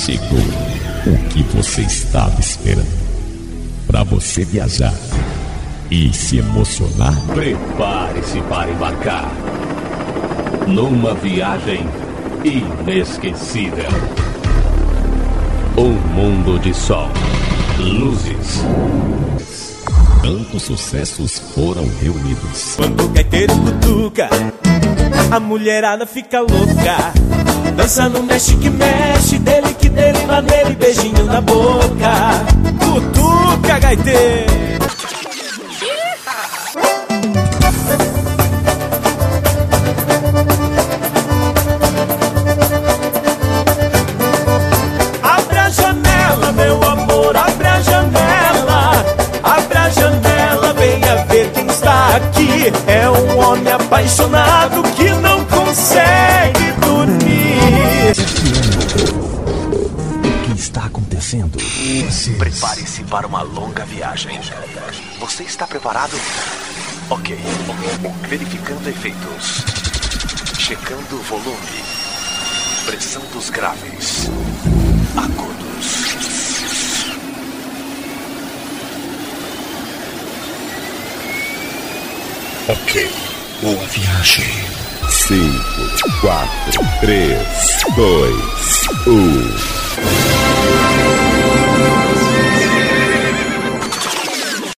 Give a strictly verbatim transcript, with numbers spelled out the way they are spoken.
Chegou o que você estava esperando. Para você viajar e se emocionar. Prepare-se para embarcar numa viagem inesquecível. Um mundo de sol, luzes. Tantos sucessos foram reunidos. Quando o gaiteiro cutuca, a mulherada fica louca. Dança no mexe que mexe, dele que dele, maneiro e beijinho na boca. Cutuca, gaiteiro. Abre a janela, meu amor, abre a janela. Abre a janela, venha ver quem está aqui. É um homem apaixonado que não consegue dormir. O que está acontecendo? Prepare-se para uma longa viagem. Você está preparado? Ok. Verificando efeitos. Checando o volume. Pressão dos graves. Agudos. Ok. Boa viagem. cinco, quatro, três, dois, um.